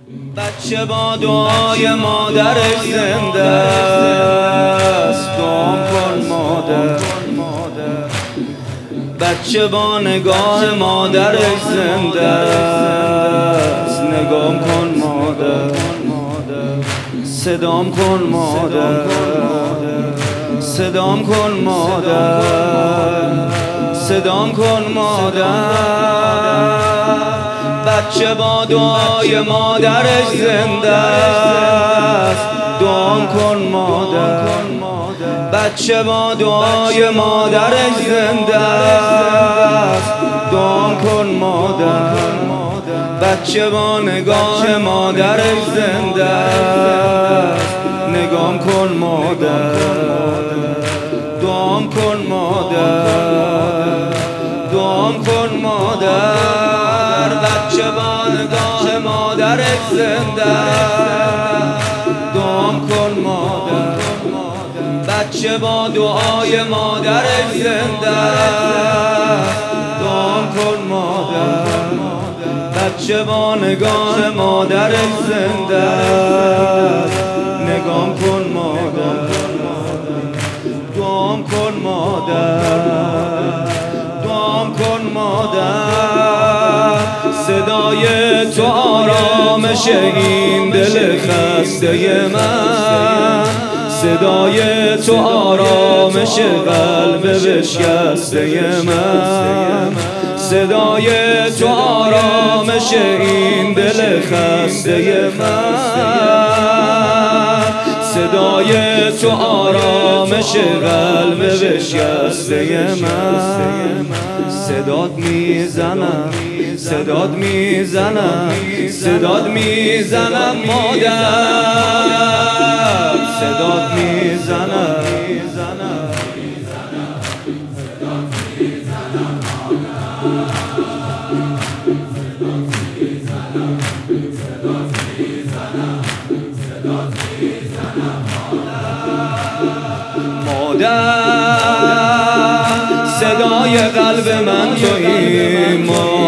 بچه با دعای مادرش زنده است، دعام کن مادر. بچه با نگاه مادرش زنده است، نگام کن مادر. صدام کن مادر، صدام کن مادر، صدام کن مادر. بچه با دعای مادرش زنده است، دعام کن مادر. بچه با دعای مادرش زنده است، دعام کن مادر. بچه با نگاه مادرش زنده است، نگام کن مادر. دعام کن مادر، دعام کن مادر. بچه با نگاه مادرش زنده است، دعام کن مادر. بچه با دعای مادرش زنده است، دعام کن مادر. بچه با نگاه مادرش زنده است، نگام کن مادر. دعام کن مادر، دعام کن مادر. صدای تو آرامش این دل خسته من، صدای تو آرامش قلب بشکسته من، صدای تو آرامش این دل خسته من، صدای تو آرامش قلب بشکسته من. صدات میزنم، صدات میزنم، صدات میزنم مادر، صدات میزنم. مادر صدای قلب من تویی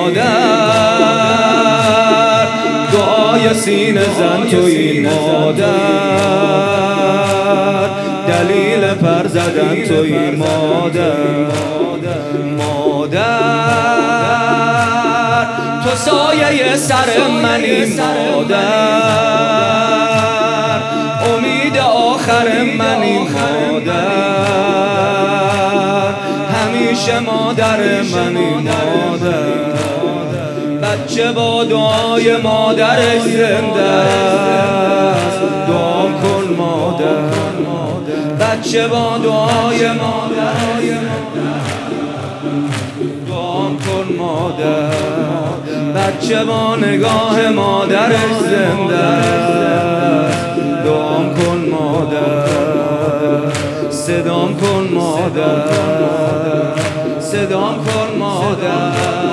مادر، دعای سینه زن تویی مادر، دلیل پر زدن تویی مادر. مادر تو سایه سر منی مادر، امید آخر منی مادر، همیشه مادر منی مادر. بچه با دعای مادرش زنده است، دعام کن مادر. بچه با دعای مادرش دعام کن مادر. بچه با نگاه مادرش زنده است، دعام کن مادر. صدام کن مادر، صدام کن مادر.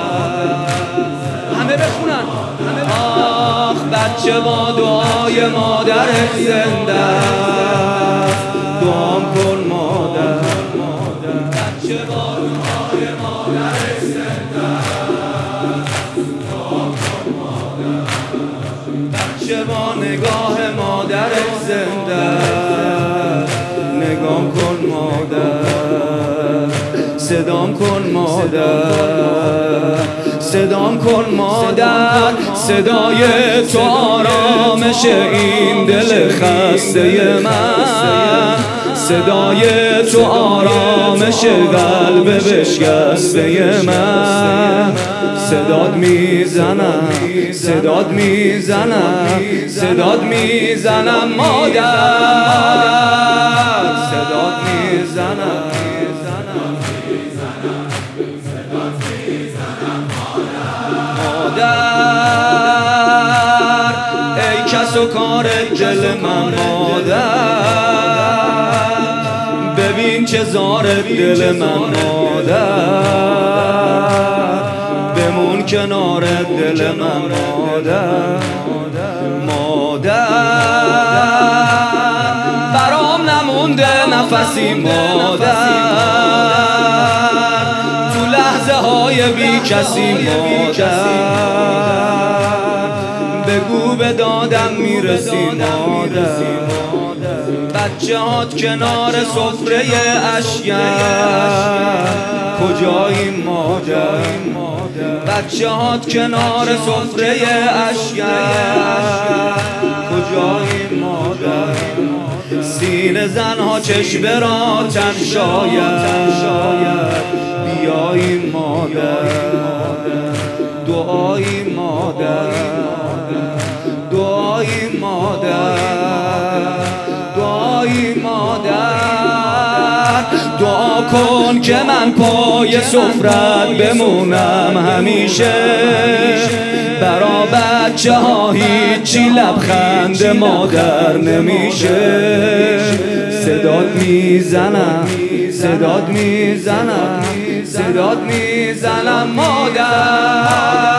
همه بخونن. آخ بچه با دعای مادرش زنده است، دعام کن مادر. بچه با دعای مادرش زنده است، دعام کن مادر. بچه با نگاه مادرش زنده است، نگام کن مادر. صدام کن مادر، صدام کن مادر. صدای تو آرامش این دل خسته من، صدای تو آرامش قلب بشکسته من. صدات میزنم، صدات میزنم، صدات میزنم مادر، صدات میزنم. مادر ای کس و کار دل من مادر، ببین چه زار دل من مادر، بمون کنار دل من مادر. مادر برام نمونده نفسی مادر، تو لحظه های بی کسی مادر، بگو به دادم میرسی مادر. بچه هات کنار سفره اشیر کجایی مادر. بچه هات کنار سفره اشیر کجایی مادر. سینه زنها چشم را تن شاید بیایی مادر. دعایی مادر، دعایی مادر، دعایی مادر. دعا کن که من پای سفرت بمونم همیشه. برا بچه ها هیچی لبخند مادر نمیشه. صدات میزنم، صدات میزنم، صدات میزنم مادر.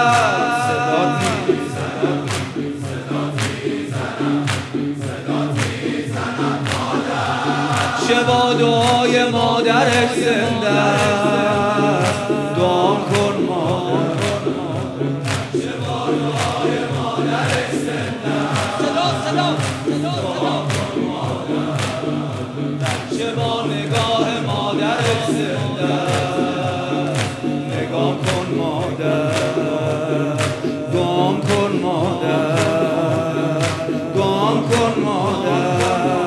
چه با دعای مادرش زنده است. دعا کن مادر. چه با دعای مادرش زنده است. دعا کن مادر. چه با نگاه مادرش زنده است. نگاه کن مادر. دعا کن مادر. دعا کن مادر.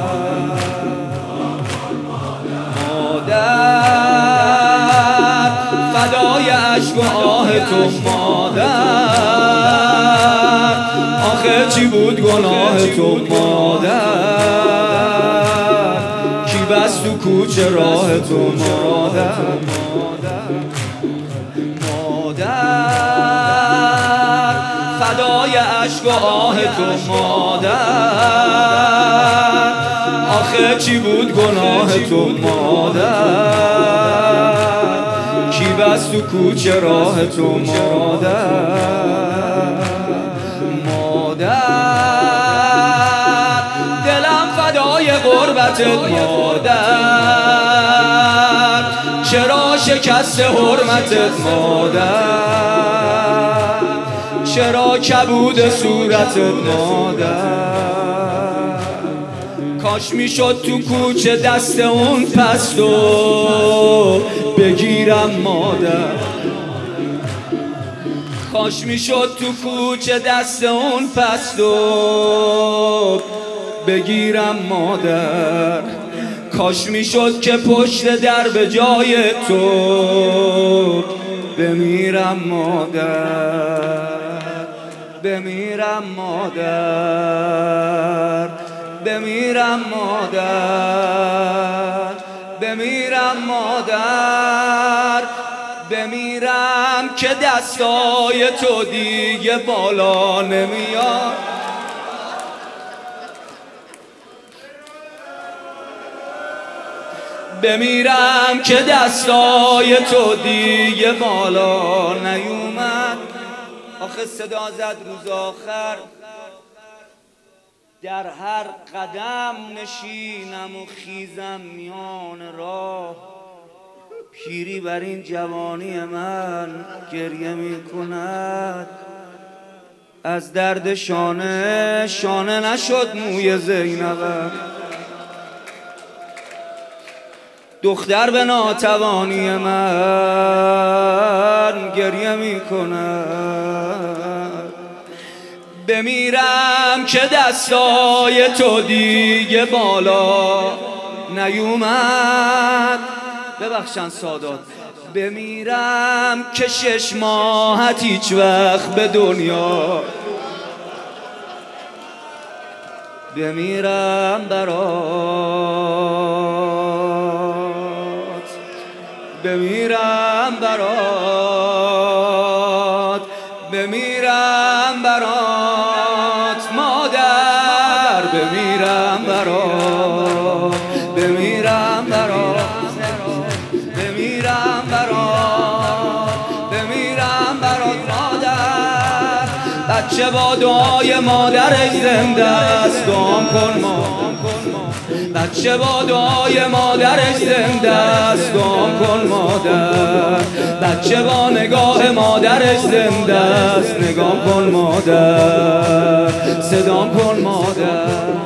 فدای عشق و آه تو مادر. آخه چی بود گناه تو مادر. کی بست تو کوچه راه تو مادر. مادر فدای عشق و آه تو مادر. آخه چی بود گناه تو مادر. کی بست تو کوچه راه تو مادر. مادر دلم فدای غربتت مادر. چرا شکست حرمتت مادر. چرا کبود صورتت مادر. کاش میشد تو کوچه دست اون پستو بگیرم مادر. کاش میشد تو کوچه دست اون پستو بگیرم مادر. کاش میشد که پشت در به جای تو بمیرم مادر. بمیرم مادر. بمیرم مادر. بمیرم مادر. بمیرم که دستای تو دیگه بالا نمیاد. بمیرم که دستای تو دیگه بالا نیومد. آخه صدا زد روز آخر در هر قدم نشینم و خیزم میان راه. پیری بر این جوانی من گریه می کند. از درد شانه نشد موی زینبم. دختر به ناتوانی من گریه می کند. بمیرم که دستای تو دیگه بالا نیومد. ببخشن سادات. بمیرم که 6 ماهت هیچ وقت به دنیا. بمیرم برات. بمیرم برات. بمیرم برات مادر. بمیرم برات. بمیرم برات. بمیرم برات. بمیرم برات مادر. بچه با دعای مادرش زنده است. دعا کن مادر. بچه با دعای مادرش زنده است، دعا کن مادر. بچه با نگاه مادرش زنده است، نگاه کن مادر، صدا کن مادر.